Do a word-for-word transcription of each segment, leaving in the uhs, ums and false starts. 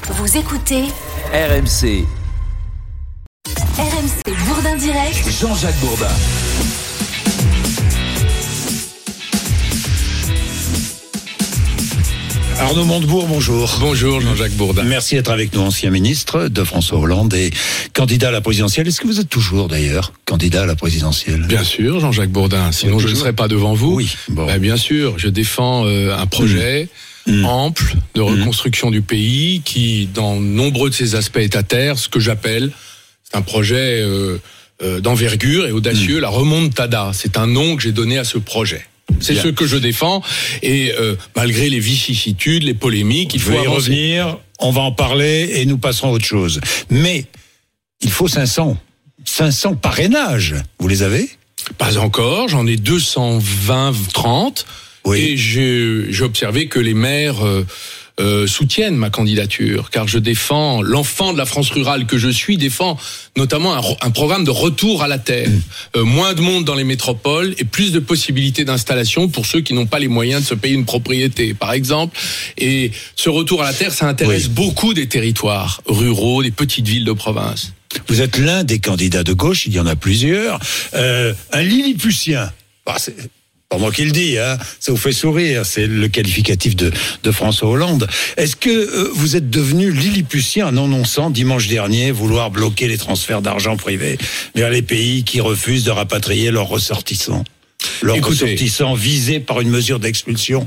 Vous écoutez R M C. R M C Bourdin Direct. Jean-Jacques Bourdin. Arnaud Montebourg, bonjour. Bonjour Jean-Jacques Bourdin. Merci d'être avec nous, ancien ministre de François Hollande et candidat à la présidentielle. Est-ce que vous êtes toujours d'ailleurs candidat à la présidentielle ? Bien sûr, Jean-Jacques Bourdin, sinon je ne serais pas devant vous. Oui, bon. Ben, bien sûr, je défends euh, un projet Mmh. ample de reconstruction mmh. du pays qui, dans nombreux de ses aspects, est à terre, ce que j'appelle, c'est un projet euh, euh, d'envergure et audacieux, mmh. la remontada. C'est un nom que j'ai donné à ce projet. C'est Bien. ce que je défends et euh, malgré les vicissitudes, les polémiques, il faut y avancer. revenir, on va en parler et nous passerons à autre chose. Mais il faut cinq cents. cinq cents parrainages, vous les avez ? Pas encore, j'en ai deux cent vingt, trente. Oui. Et j'ai, j'ai observé que les maires euh, euh, soutiennent ma candidature, car je défends, l'enfant de la France rurale que je suis défend notamment un, un programme de retour à la terre. Mmh. Euh, moins de monde dans les métropoles et plus de possibilités d'installation pour ceux qui n'ont pas les moyens de se payer une propriété, par exemple. Et ce retour à la terre, ça intéresse oui. beaucoup des territoires ruraux, des petites villes de province. Vous êtes l'un des candidats de gauche, il y en a plusieurs, euh, un Lilliputien. Ah, c'est... Pas moi qui le dis, hein, ça vous fait sourire, c'est le qualificatif de, de François Hollande. Est-ce que euh, vous êtes devenu Lilliputien en annonçant dimanche dernier vouloir bloquer les transferts d'argent privé vers les pays qui refusent de rapatrier leurs ressortissants, leurs Écoutez, ressortissants visés par une mesure d'expulsion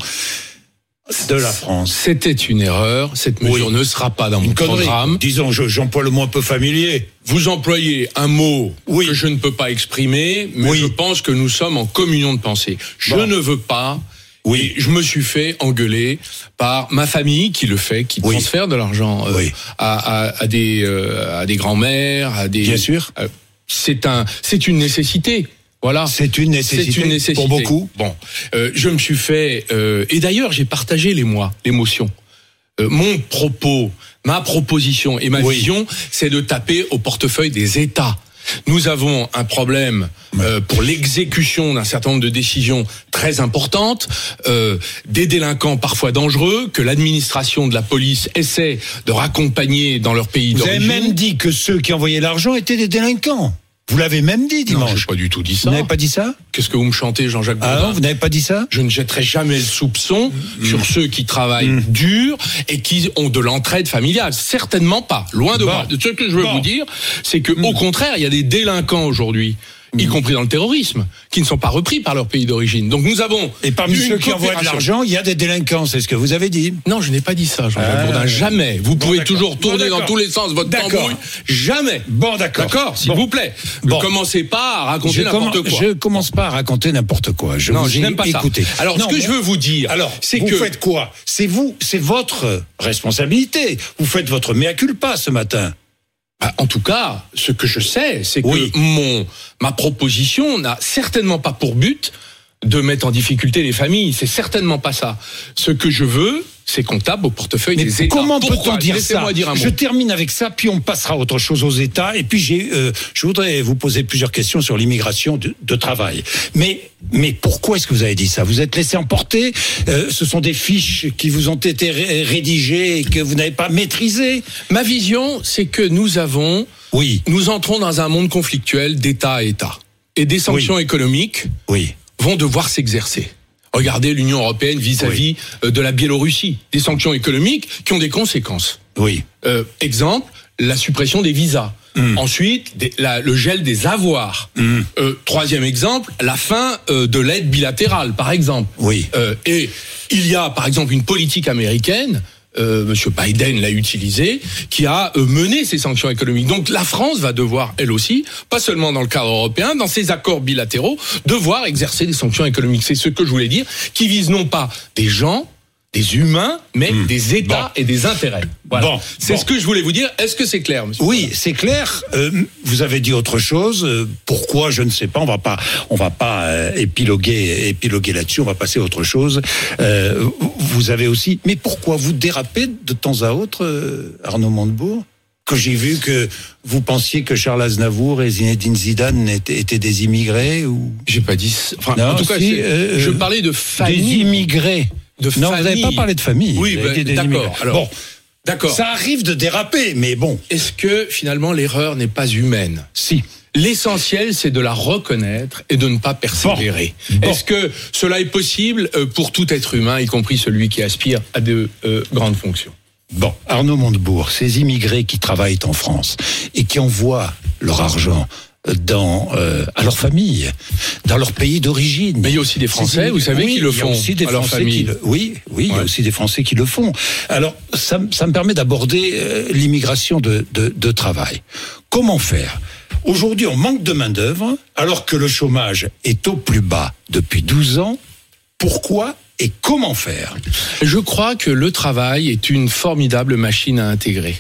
de la France? C'était une erreur, cette mesure oui. ne sera pas dans mon programme. Disons, je, j'emploie le mot un peu familier. Vous employez un mot oui. que je ne peux pas exprimer, mais oui. je pense que nous sommes en communion de pensée. Je bon. ne veux pas, oui. et je me suis fait engueuler par ma famille qui le fait, qui oui. transfère de l'argent euh, oui. à, à, à des euh, à des grands-mères, à des. Bien sûr. Euh, c'est un, c'est une nécessité. Voilà. C'est une nécessité, c'est une nécessité. Pour beaucoup. Bon, euh, je me suis fait... Euh, et d'ailleurs, j'ai partagé l'émoi, l'émotion. Euh, mon propos, ma proposition et ma oui. vision, c'est de taper au portefeuille des États. Nous avons un problème euh, pour l'exécution d'un certain nombre de décisions très importantes, euh, des délinquants parfois dangereux, que l'administration de la police essaie de raccompagner dans leur pays Vous d'origine. Vous avez même dit que ceux qui envoyaient l'argent étaient des délinquants. Vous l'avez même dit dimanche. Non, je n'ai pas du tout dit ça. Vous n'avez pas dit ça ? Qu'est-ce que vous me chantez, Jean-Jacques Bourdin ? Ah non, vous n'avez pas dit ça ? Je ne jetterai jamais le soupçon mmh. sur ceux qui travaillent mmh. dur et qui ont de l'entraide familiale. Certainement pas. Loin de bon. moi. Ce que je veux bon. vous dire, c'est que, mmh. au contraire, il y a des délinquants aujourd'hui, y mmh. compris dans le terrorisme, qui ne sont pas repris par leur pays d'origine. Donc nous avons... Et parmi ceux qui envoient de l'argent, il y a des délinquants, c'est ce que vous avez dit. Non, je n'ai pas dit ça, Jean-Jacques ah. Bourdin. Jamais. Vous bon, pouvez d'accord. toujours tourner bon, dans tous les sens votre tambouille. Jamais. Bon, d'accord. D'accord, s'il bon. vous plaît. Bon. Ne commencez pas à raconter je n'importe comm- quoi. Je commence pas à raconter n'importe quoi. Je non, vous je n'aime pas écoutez. ça. Alors, non, ce que je veux vous dire, alors, c'est vous que... Vous faites quoi ? C'est vous, c'est votre responsabilité. Vous faites votre mea culpa ce matin. Bah, en tout cas, ce que je sais, c'est oui. que mon ma proposition n'a certainement pas pour but de mettre en difficulté les familles. C'est certainement pas ça. Ce que je veux, c'est qu'on tape au portefeuille mais des États. Comment Pourquoi ? peut-on dire Laissez-moi ça dire un mot. Je termine avec ça, puis on passera à autre chose aux États. Et puis j'ai, euh, je voudrais vous poser plusieurs questions sur l'immigration de, de travail. Mais, mais pourquoi est-ce que vous avez dit ça ? Vous êtes laissé emporter ? euh, Ce sont des fiches qui vous ont été ré- rédigées et que vous n'avez pas maîtrisées ? Ma vision, c'est que nous avons, oui, nous entrons dans un monde conflictuel d'État à État, et des sanctions oui. économiques, oui. vont devoir s'exercer. Regardez l'Union européenne vis-à-vis oui. de la Biélorussie, des sanctions économiques qui ont des conséquences. Oui. Euh, exemple, la suppression des visas. Mmh. Ensuite, des, la, le gel des avoirs. Mmh. Euh, troisième exemple, la fin euh, de l'aide bilatérale, par exemple. Oui. Euh, et il y a, par exemple, une politique américaine. Euh, Monsieur Biden l'a utilisé, qui a euh, mené ces sanctions économiques. Donc la France va devoir, elle aussi, pas seulement dans le cadre européen, dans ses accords bilatéraux, devoir exercer des sanctions économiques. C'est ce que je voulais dire, qui visent non pas des gens, des humains, mais mmh. des États bon. et des intérêts. Voilà. Bon. C'est bon. ce que je voulais vous dire. Est-ce que c'est clair, monsieur ? Oui, c'est clair. Euh, vous avez dit autre chose. Euh, pourquoi, je ne sais pas. On va pas, on va pas euh, épiloguer, épiloguer là-dessus. On va passer à autre chose. Euh, vous avez aussi. Mais pourquoi vous dérapez de temps à autre, euh, Arnaud Montebourg ? Que j'ai vu que vous pensiez que Charles Aznavour et Zinedine Zidane étaient, étaient des immigrés ou... J'ai pas dit. Enfin, non, en tout cas, si, euh, je parlais de famille. Des immigrés. De non, famille. vous n'avez pas parlé de famille. Oui, bah, d'accord. Alors, bon, D'accord. Ça arrive de déraper, mais bon. Est-ce que finalement l'erreur n'est pas humaine ? Si. L'essentiel, c'est de la reconnaître et de ne pas persévérer. Bon. Bon. Est-ce que cela est possible pour tout être humain, y compris celui qui aspire à de euh, grandes fonctions ? Bon, Arnaud Montebourg, ces immigrés qui travaillent en France et qui envoient leur argent dans euh, à leur famille, dans leur pays d'origine. Mais il y a aussi des Français, vous savez, oui, qui le font il y a aussi des à leur Français famille. Qui le, oui, oui, ouais. Il y a aussi des Français qui le font. Alors, ça, ça me permet d'aborder euh, l'immigration de, de, de travail. Comment faire ? Aujourd'hui, on manque de main-d'œuvre, alors que le chômage est au plus bas depuis douze ans. Pourquoi et comment faire ? Je crois que le travail est une formidable machine à intégrer.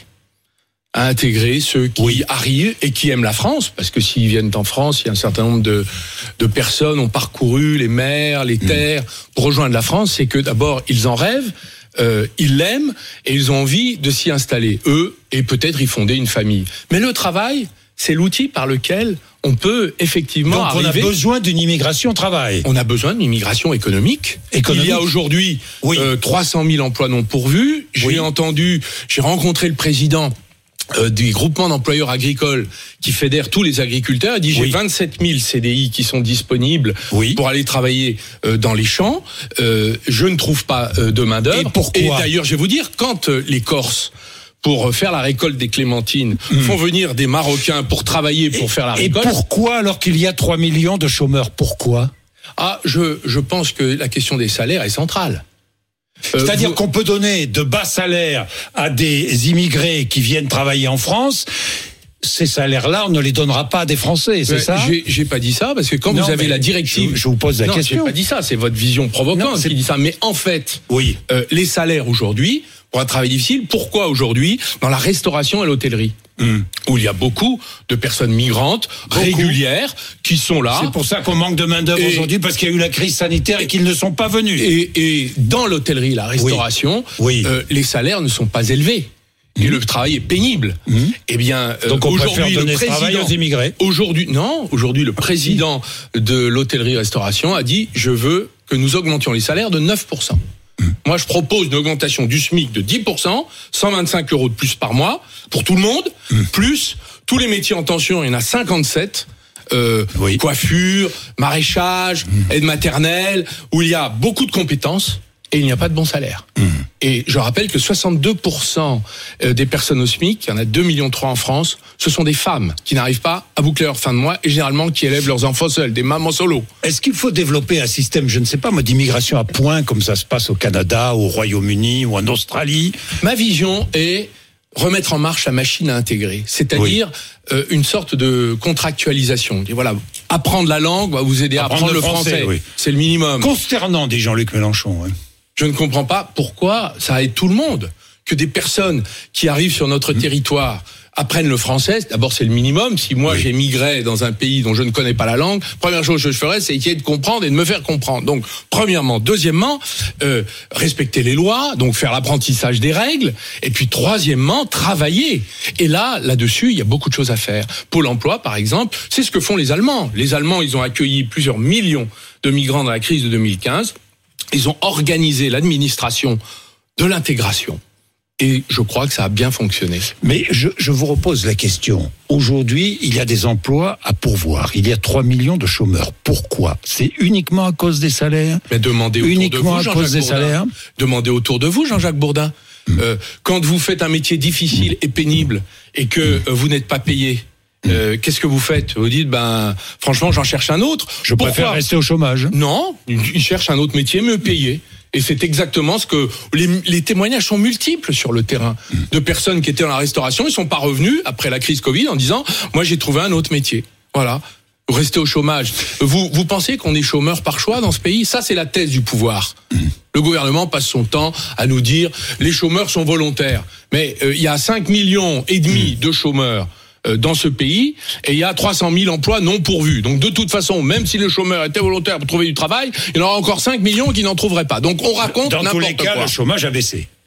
À intégrer ceux qui oui. arrivent et qui aiment la France, parce que s'ils viennent en France, il y a un certain nombre de, de personnes ont parcouru les mers, les terres, mmh. pour rejoindre la France. C'est que d'abord, ils en rêvent, euh, ils l'aiment, et ils ont envie de s'y installer, eux, et peut-être y fonder une famille. Mais le travail, c'est l'outil par lequel on peut effectivement Donc arriver. Donc on a besoin d'une immigration travail. On a besoin d'une immigration économique. économique. Il y a aujourd'hui oui. euh, trois cent mille emplois non pourvus. J'ai oui. entendu, j'ai rencontré le président euh, du groupement d'employeurs agricoles qui fédère tous les agriculteurs. Il dit j'ai oui. vingt-sept mille C D I qui sont disponibles oui. pour aller travailler euh, dans les champs. Euh, je ne trouve pas euh, de main d'œuvre. Et pourquoi ? Et d'ailleurs, je vais vous dire, quand euh, les Corses pour faire la récolte des clémentines, mmh. font venir des Marocains pour travailler, pour et, faire la récolte. Et pourquoi, alors qu'il y a trois millions de chômeurs, pourquoi ? Ah, je, je pense que la question des salaires est centrale. Euh, C'est-à-dire vous... qu'on peut donner de bas salaires à des immigrés qui viennent travailler en France. Ces salaires-là, on ne les donnera pas à des Français, c'est mais ça ? j'ai, j'ai pas dit ça, parce que quand non, vous avez la directive... Je, je vous pose la non, question. Non, j'ai pas dit ça, c'est votre vision provocante non, qui dit ça. Mais en fait, oui. euh, les salaires aujourd'hui, pour un travail difficile, pourquoi aujourd'hui, dans la restauration et l'hôtellerie mmh. où il y a beaucoup de personnes migrantes, beaucoup. régulières, qui sont là. C'est pour ça qu'on manque de main-d'œuvre aujourd'hui, parce qu'il y a eu la crise sanitaire et qu'ils ne sont pas venus. Et, et dans l'hôtellerie, la restauration, oui. Oui. Euh, les salaires ne sont pas élevés. Et mmh. le travail est pénible. Mmh. Eh bien, euh, donc on aujourd'hui, donner le président, travail aux immigrés. Aujourd'hui, non, aujourd'hui, le président de l'hôtellerie-restauration a dit je veux que nous augmentions les salaires de neuf pour cent. Mmh. Moi, je propose une augmentation du SMIC de dix pour cent, cent vingt-cinq euros de plus par mois pour tout le monde, mmh. plus tous les métiers en tension, il y en a cinquante-sept. Euh, oui. Coiffure, maraîchage, mmh. aide maternelle, où il y a beaucoup de compétences. Et il n'y a pas de bon salaire. Mmh. Et je rappelle que soixante-deux pour cent des personnes au SMIC, il y en a deux virgule trois millions en France, ce sont des femmes qui n'arrivent pas à boucler leur fin de mois et généralement qui élèvent leurs enfants seuls, des mamans solo. Est-ce qu'il faut développer un système, je ne sais pas moi, d'immigration à points comme ça se passe au Canada, au Royaume-Uni ou en Australie ? Ma vision est remettre en marche la machine à intégrer, c'est-à-dire oui. euh, une sorte de contractualisation. Et voilà, apprendre la langue va vous aider à apprendre, apprendre le français, français oui. c'est le minimum. Consternant, dit Jean-Luc Mélenchon. Oui. Je ne comprends pas pourquoi ça aide tout le monde. Que des personnes qui arrivent sur notre mmh. territoire apprennent le français. D'abord, c'est le minimum. Si moi, oui. j'émigrais dans un pays dont je ne connais pas la langue, première chose que je ferais, c'est essayer de comprendre et de me faire comprendre. Donc, premièrement. Deuxièmement, euh, respecter les lois, donc faire l'apprentissage des règles. Et puis, troisièmement, travailler. Et là, là-dessus, il y a beaucoup de choses à faire. Pôle emploi, par exemple, c'est ce que font les Allemands. Les Allemands, ils ont accueilli plusieurs millions de migrants dans la crise de deux mille quinze. Ils ont organisé l'administration de l'intégration. Et je crois que ça a bien fonctionné. Mais je, je vous repose la question. Aujourd'hui, il y a des emplois à pourvoir. Il y a trois millions de chômeurs. Pourquoi ? C'est uniquement à cause des salaires ? Mais demandez autour uniquement de vous, à cause des Bourdin. salaires ? Demandez autour de vous, Jean-Jacques Bourdin. Mmh. Euh, quand vous faites un métier difficile et pénible et que mmh. euh, vous n'êtes pas payé, Euh, qu'est-ce que vous faites ? Vous dites, ben, franchement, j'en cherche un autre. Je Pourquoi préfère rester au chômage. Non, ils cherchent un autre métier mieux payé. Et c'est exactement ce que les, les témoignages sont multiples sur le terrain de personnes qui étaient dans la restauration, ils sont pas revenus après la crise Covid en disant, moi j'ai trouvé un autre métier. Voilà. Rester au chômage. Vous, vous pensez qu'on est chômeur par choix dans ce pays ? Ça, c'est la thèse du pouvoir. Le gouvernement passe son temps à nous dire, les chômeurs sont volontaires. Mais euh, il y a cinq millions et demi de chômeurs dans ce pays, et il y a trois cent mille emplois non pourvus. Donc de toute façon, même si les chômeurs étaient volontaires pour trouver du travail, il y en aura encore cinq millions qui n'en trouveraient pas. Donc on raconte dans n'importe quoi. Dans tous les cas, quoi. Le chômage a baissé.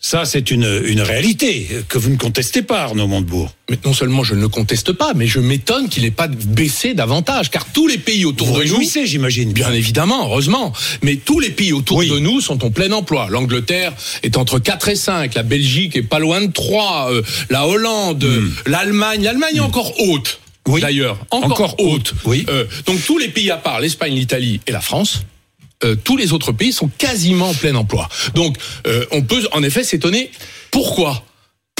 Ça, c'est une, une réalité que vous ne contestez pas, Arnaud Montebourg. Mais non seulement je ne le conteste pas, mais je m'étonne qu'il n'ait pas baissé davantage, car tous les pays autour Vous de nous... réjouissez, j'imagine. Bien évidemment, heureusement. Mais tous les pays autour Oui. de nous sont en plein emploi. L'Angleterre est entre quatre et cinq, la Belgique est pas loin de trois, euh, la Hollande, mm. l'Allemagne, l'Allemagne est encore haute, oui. d'ailleurs. Encore, encore haute, oui. Euh, donc tous les pays à part l'Espagne, l'Italie et la France... Euh, tous les autres pays sont quasiment en plein emploi. Donc, euh, on peut en effet s'étonner. Pourquoi ? Pourquoi ?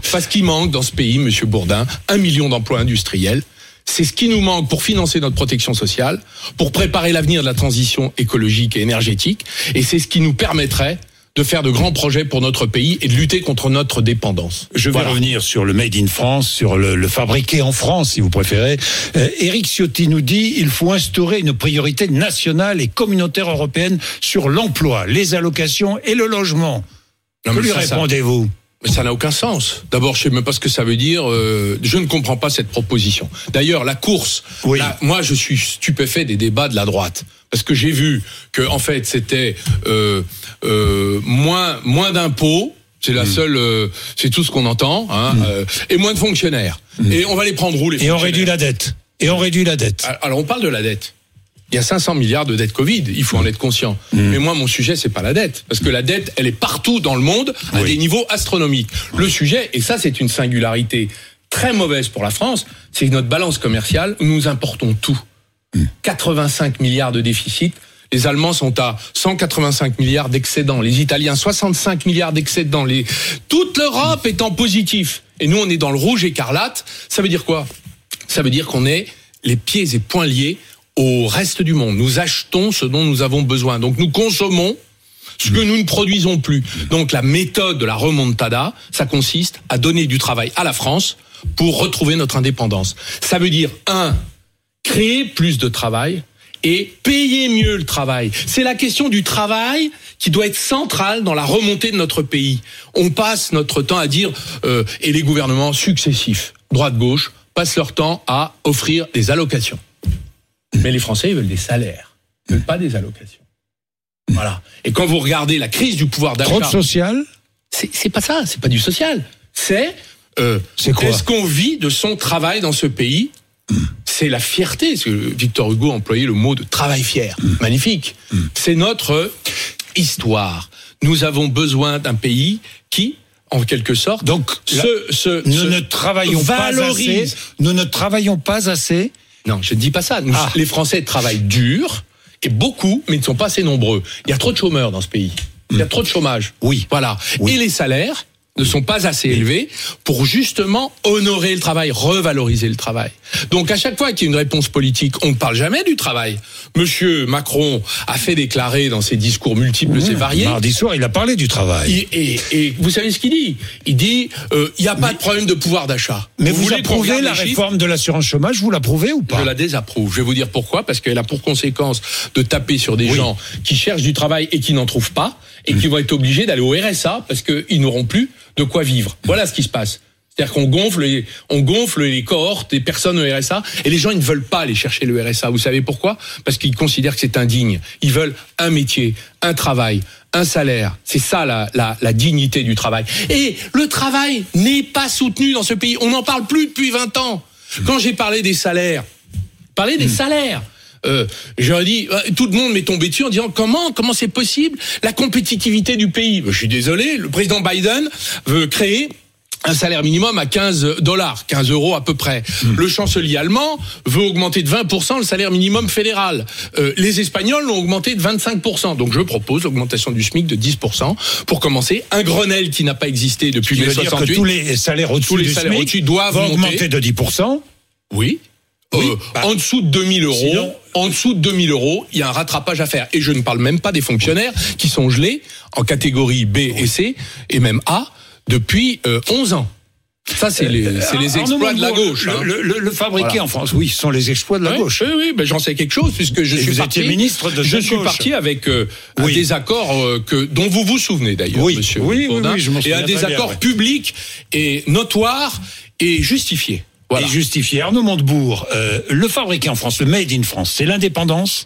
Parce qu'il manque dans ce pays, Monsieur Bourdin, un million d'emplois industriels. C'est ce qui nous manque pour financer notre protection sociale, pour préparer l'avenir de la transition écologique et énergétique. Et c'est ce qui nous permettrait de faire de grands projets pour notre pays et de lutter contre notre dépendance. Je vais voilà. revenir sur le Made in France, sur le, le fabriqué en France, si vous préférez. Euh, Éric Ciotti nous dit il faut instaurer une priorité nationale et communautaire européenne sur l'emploi, les allocations et le logement. Non, que lui ça, répondez-vous ? ça... Mais ça n'a aucun sens. D'abord, je ne sais même pas ce que ça veut dire. Euh, je ne comprends pas cette proposition. D'ailleurs, la course, oui. la, moi, je suis stupéfait des débats de la droite. Parce que j'ai vu que, en fait, c'était euh, euh, moins, moins d'impôts. C'est la mmh. seule, euh, c'est tout ce qu'on entend, hein, mmh. euh, et moins de fonctionnaires. Mmh. Et on va les prendre où, les fonctionnaires ? Et on réduit la dette. Et on réduit la dette. Alors, on parle de la dette. Il y a cinq cents milliards de dette Covid, il faut en être conscient. Mmh. Mais moi, mon sujet, c'est pas la dette. Parce que la dette, elle est partout dans le monde, à oui. des niveaux astronomiques. Le sujet, et ça, c'est une singularité très mauvaise pour la France, c'est que notre balance commerciale, nous importons tout. Mmh. quatre-vingt-cinq milliards de déficit. Les Allemands sont à cent quatre-vingt-cinq milliards d'excédents. Les Italiens, soixante-cinq milliards d'excédents. Les... Toute l'Europe est en positif. Et nous, on est dans le rouge écarlate. Ça veut dire quoi ? Ça veut dire qu'on est les pieds et poings liés au reste du monde. Nous achetons ce dont nous avons besoin. Donc nous consommons ce que nous ne produisons plus. Donc la méthode de la remontada, ça consiste à donner du travail à la France pour retrouver notre indépendance. Ça veut dire, un, créer plus de travail et payer mieux le travail. C'est la question du travail qui doit être centrale dans la remontée de notre pays. On passe notre temps à dire, euh, et les gouvernements successifs, droite-gauche, passent leur temps à offrir des allocations. Mais les Français, ils veulent des salaires, ils veulent pas des allocations. Voilà. Et quand vous regardez la crise du pouvoir d'achat... Trop de social ? C'est, c'est pas ça, c'est pas du social. C'est... Euh, c'est quoi ? Est-ce qu'on vit de son travail dans ce pays ? mmh. C'est la fierté. Parce que Victor Hugo employait le mot de travail fier. Mmh. Magnifique. Mmh. C'est notre histoire. Nous avons besoin d'un pays qui... en quelque sorte, donc ce, ce, nous ce ne travaillons valorise. pas assez. Nous ne travaillons pas assez. Non, je ne dis pas ça. Nous, ah. Les Français travaillent dur et beaucoup, mais ils ne sont pas assez nombreux. Il y a trop de chômeurs dans ce pays. Il y a trop de chômage. Oui. Voilà. Oui. Et les salaires ne sont pas assez élevés pour justement honorer le travail, revaloriser le travail. Donc à chaque fois qu'il y a une réponse politique, on ne parle jamais du travail. Monsieur Macron a fait déclarer dans ses discours multiples mmh, et variés. Mardi soir, il a parlé du travail. Et, et, et vous savez ce qu'il dit ? Il dit il euh, n'y a pas mais, de problème de pouvoir d'achat. Mais vous, vous approuvez la réforme de l'assurance chômage, vous l'approuvez ou pas ? Je la désapprouve. Je vais vous dire pourquoi. Parce qu'elle a pour conséquence de taper sur des oui. gens qui cherchent du travail et qui n'en trouvent pas et mmh. qui vont être obligés d'aller au R S A parce qu'ils n'auront plus de quoi vivre. Voilà ce qui se passe. C'est-à-dire qu'on gonfle les, on gonfle les cohortes des personnes au R S A et les gens ils ne veulent pas aller chercher le R S A. Vous savez pourquoi ? Parce qu'ils considèrent que c'est indigne. Ils veulent un métier, un travail, un salaire. C'est ça la, la, la dignité du travail. Et le travail n'est pas soutenu dans ce pays. On n'en parle plus depuis vingt ans. Quand j'ai parlé des salaires, parler des mmh. salaires. Euh, j'aurais dit, tout le monde m'est tombé dessus en disant comment, comment c'est possible la compétitivité du pays. Je suis désolé, le président Biden veut créer un salaire minimum à quinze dollars, quinze euros à peu près. Mmh. Le chancelier allemand veut augmenter de vingt pour cent le salaire minimum fédéral. Euh, les Espagnols l'ont augmenté de vingt-cinq pour cent. Donc je propose l'augmentation du SMIC de dix pour cent pour commencer. Un Grenelle qui n'a pas existé depuis mai soixante-huit. Dire que tous les salaires au-dessus tous les du salaires SMIC au-dessus doivent vont monter. augmenter de dix pour cent. Oui. Oui, euh, bah, en dessous de deux mille euros, sinon, en dessous de deux mille euros, il y a un rattrapage à faire. Et je ne parle même pas des fonctionnaires qui sont gelés en catégorie B et C et même A depuis euh, onze ans. Ça, c'est les, c'est les exploits de la gauche. Le, hein. le, le, le fabriqué voilà. en France, oui, ce sont les exploits de la oui, gauche. Oui, oui, ben j'en sais quelque chose puisque je et suis vous parti. Étiez ministre de je suis gauche. parti avec euh, oui. un désaccord euh, que dont vous vous souvenez d'ailleurs, oui. Monsieur oui, Bourdin, oui, oui, je m'en et un désaccord bien, ouais. public et notoire et justifié. Voilà. Et justifié. Arnaud Montebourg, euh, le fabriqué en France, le Made in France, c'est l'indépendance.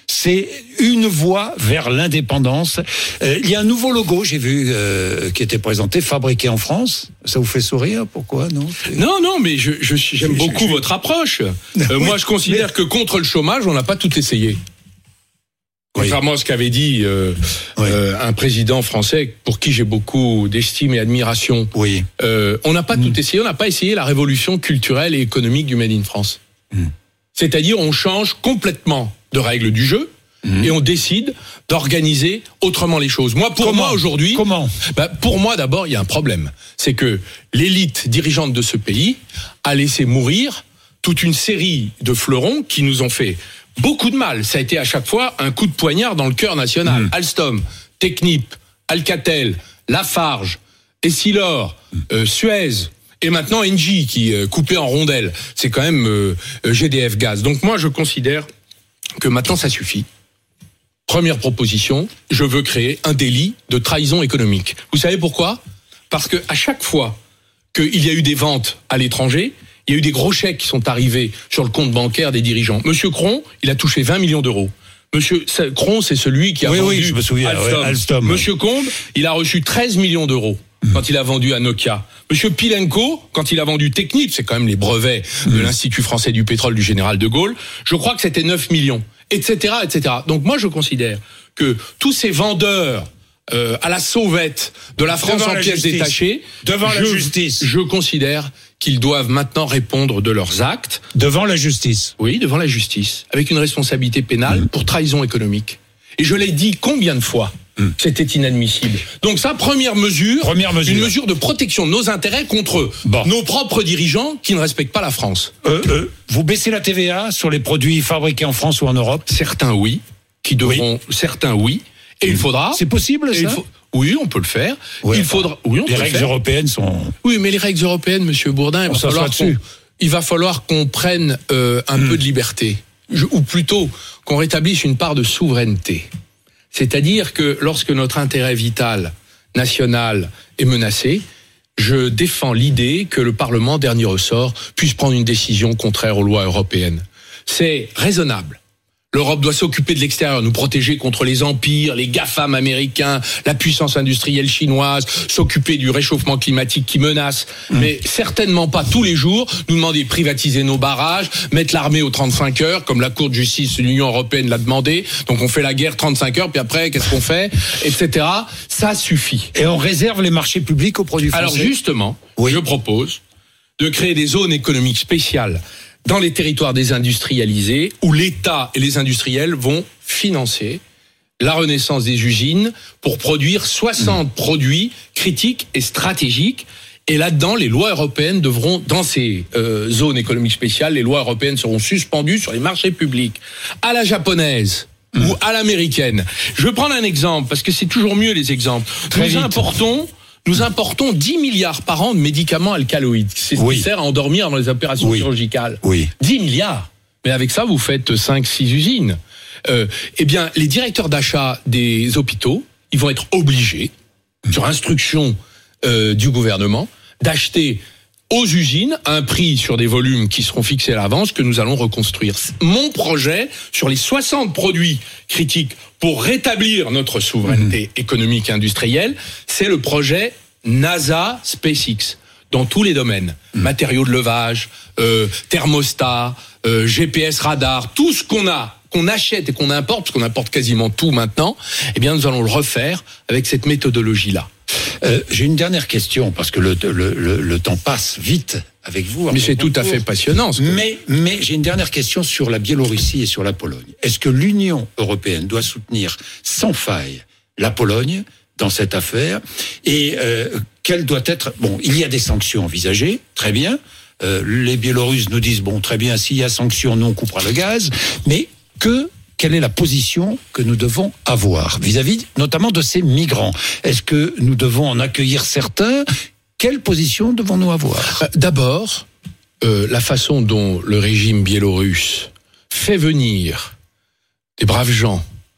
C'est une voie vers l'indépendance. Euh, il y a un nouveau logo, j'ai vu, euh, qui était présenté, fabriqué en France. Ça vous fait sourire? Pourquoi? Non, c'est... non, non, mais je, je, j'aime je, beaucoup je, votre approche. Euh, oui, moi, je considère mais... que contre le chômage, on n'a pas tout essayé. Contrairement oui. à ce qu'avait dit euh, oui. euh, un président français pour qui j'ai beaucoup d'estime et admiration. Oui. Euh, on n'a pas mmh. tout essayé, on n'a pas essayé la révolution culturelle et économique du Made in France. Mmh. C'est-à-dire, on change complètement de règles du jeu mmh. et on décide d'organiser autrement les choses. Moi, pour Comment moi aujourd'hui, Comment bah, pour moi d'abord, il y a un problème, c'est que l'élite dirigeante de ce pays a laissé mourir toute une série de fleurons qui nous ont fait beaucoup de mal. Ça a été à chaque fois un coup de poignard dans le cœur national. Mmh. Alstom, Technip, Alcatel, Lafarge, Essilor, mmh. euh, Suez. Et maintenant Engie qui euh, coupé en rondelles, c'est quand même euh, G D F Gaz. Donc moi je considère que maintenant ça suffit. Première proposition, je veux créer un délit de trahison économique. Vous savez pourquoi? Parce que à chaque fois qu'il y a eu des ventes à l'étranger, il y a eu des gros chèques qui sont arrivés sur le compte bancaire des dirigeants. Monsieur Cron, il a touché vingt millions d'euros. Monsieur Cron, c'est celui qui a oui, vendu oui, je me souviens, Alstom. Ouais, Alstom. Monsieur Combe, il a reçu treize millions d'euros. Quand il a vendu à Nokia. Monsieur Pilenko, quand il a vendu Technip, c'est quand même les brevets de l'Institut français du pétrole du général de Gaulle, je crois que c'était neuf millions, et cetera, et cetera. Donc moi, je considère que tous ces vendeurs euh, à la sauvette de la France devant en pièces détachées, devant je, la justice, je considère qu'ils doivent maintenant répondre de leurs actes. Devant la justice. Oui, devant la justice, avec une responsabilité pénale mmh. pour trahison économique. Et je l'ai dit combien de fois? Mmh. C'était inadmissible. Donc ça, première mesure, première mesure, une mesure de protection de nos intérêts contre bon. nos propres dirigeants qui ne respectent pas la France. Euh, euh, vous baissez la T V A sur les produits fabriqués en France ou en Europe? Certains oui, qui devront, oui. certains oui, et mmh. il faudra. C'est possible ça il faut, Oui, on peut le faire. Oui, il enfin, faudra. Oui, on les peut règles le faire. européennes sont. Oui, mais les règles européennes, Monsieur Bourdin, il va falloir qu'on, il va falloir qu'on prenne euh, un mmh. peu de liberté, Je, ou plutôt qu'on rétablisse une part de souveraineté. C'est-à-dire que lorsque notre intérêt vital national est menacé, je défends l'idée que le Parlement, dernier ressort, puisse prendre une décision contraire aux lois européennes. C'est raisonnable. L'Europe doit s'occuper de l'extérieur, nous protéger contre les empires, les GAFAM américains, la puissance industrielle chinoise, s'occuper du réchauffement climatique qui menace, mmh. mais certainement pas tous les jours nous demander de privatiser nos barrages, mettre l'armée aux trente-cinq heures, comme la Cour de justice de l'Union européenne l'a demandé. Donc on fait la guerre trente-cinq heures, puis après, qu'est-ce qu'on fait, et cetera. Ça suffit. Et on réserve les marchés publics aux produits français. Alors justement, oui. je propose de créer des zones économiques spéciales dans les territoires désindustrialisés, où l'État et les industriels vont financer la renaissance des usines pour produire soixante mmh. produits critiques et stratégiques. Et là-dedans, les lois européennes devront, dans ces euh, zones économiques spéciales, les lois européennes seront suspendues sur les marchés publics. À la japonaise mmh. ou à l'américaine. Je vais prendre un exemple, parce que c'est toujours mieux les exemples. Très Nous vite. importons... Nous importons dix milliards par an de médicaments alcaloïdes. C'est ce oui. qui sert à endormir dans les opérations oui. chirurgicales. Oui. dix milliards. Mais avec ça, vous faites cinq six usines. Euh, eh bien, les directeurs d'achat des hôpitaux, ils vont être obligés, sur instruction euh, du gouvernement, d'acheter aux usines à un prix sur des volumes qui seront fixés à l'avance que nous allons reconstruire. Mon projet sur les soixante produits critiques pour rétablir notre souveraineté mmh. économique et industrielle, c'est le projet NASA SpaceX dans tous les domaines. Mmh. Matériaux de levage, euh, thermostat, euh, G P S radar, tout ce qu'on a, qu'on achète et qu'on importe, parce qu'on importe quasiment tout maintenant, eh bien nous allons le refaire avec cette méthodologie-là. Euh, j'ai une dernière question, parce que le, le, le, le temps passe vite avec vous. Mais c'est tout à fait passionnant. Ce que... Mais, mais j'ai une dernière question sur la Biélorussie et sur la Pologne. Est-ce que l'Union européenne doit soutenir sans faille la Pologne dans cette affaire? Et euh, quelle doit être... Bon, il y a des sanctions envisagées, très bien. Euh, les Biélorusses nous disent, bon, très bien, s'il y a sanctions, nous on coupera le gaz. Mais que... Quelle est la position que nous devons avoir vis-à-vis notamment de ces migrants? Est-ce que nous devons en accueillir certains? Quelle position devons-nous avoir? D'abord, euh, la façon dont le régime biélorusse fait venir des braves gens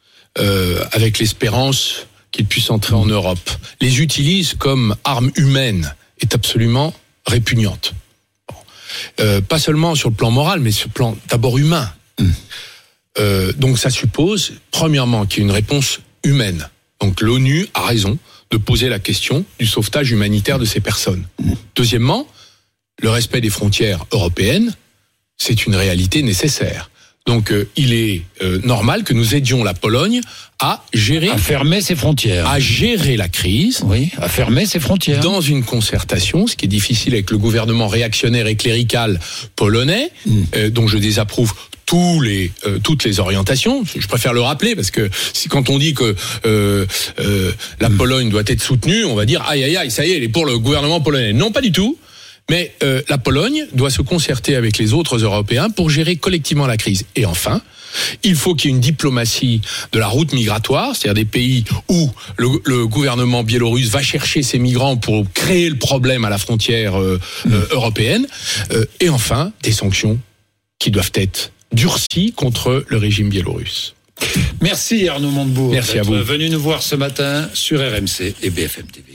euh, avec l'espérance qu'ils puissent entrer en Europe, les utilise comme armes humaines, est absolument répugnante. Bon. Euh, pas seulement sur le plan moral, mais sur le plan d'abord humain. Mmh. euh, donc ça suppose, premièrement, qu'il y ait une réponse humaine. Donc l'ONU a raison de poser la question du sauvetage humanitaire de ces personnes. Deuxièmement, le respect des frontières européennes, c'est une réalité nécessaire. Donc euh, il est euh, normal que nous aidions la Pologne à gérer... À fermer ses frontières. À gérer la crise. Oui, à fermer ses frontières. Dans une concertation, ce qui est difficile avec le gouvernement réactionnaire et clérical polonais, mmh. euh, dont je désapprouve tous les, euh, toutes les orientations. Je préfère le rappeler parce que si, quand on dit que euh, euh, la mmh. Pologne doit être soutenue, on va dire aïe aïe aïe, ça y est, elle est pour le gouvernement polonais. Non, pas du tout. Mais euh, la Pologne doit se concerter avec les autres Européens pour gérer collectivement la crise. Et enfin, il faut qu'il y ait une diplomatie de la route migratoire, c'est-à-dire des pays où le, le gouvernement biélorusse va chercher ses migrants pour créer le problème à la frontière euh, euh, européenne. Euh, et enfin, des sanctions qui doivent être durcies contre le régime biélorusse. Merci Arnaud Montebourg. Merci à vous. Venu nous voir ce matin sur R M C et B F M T V.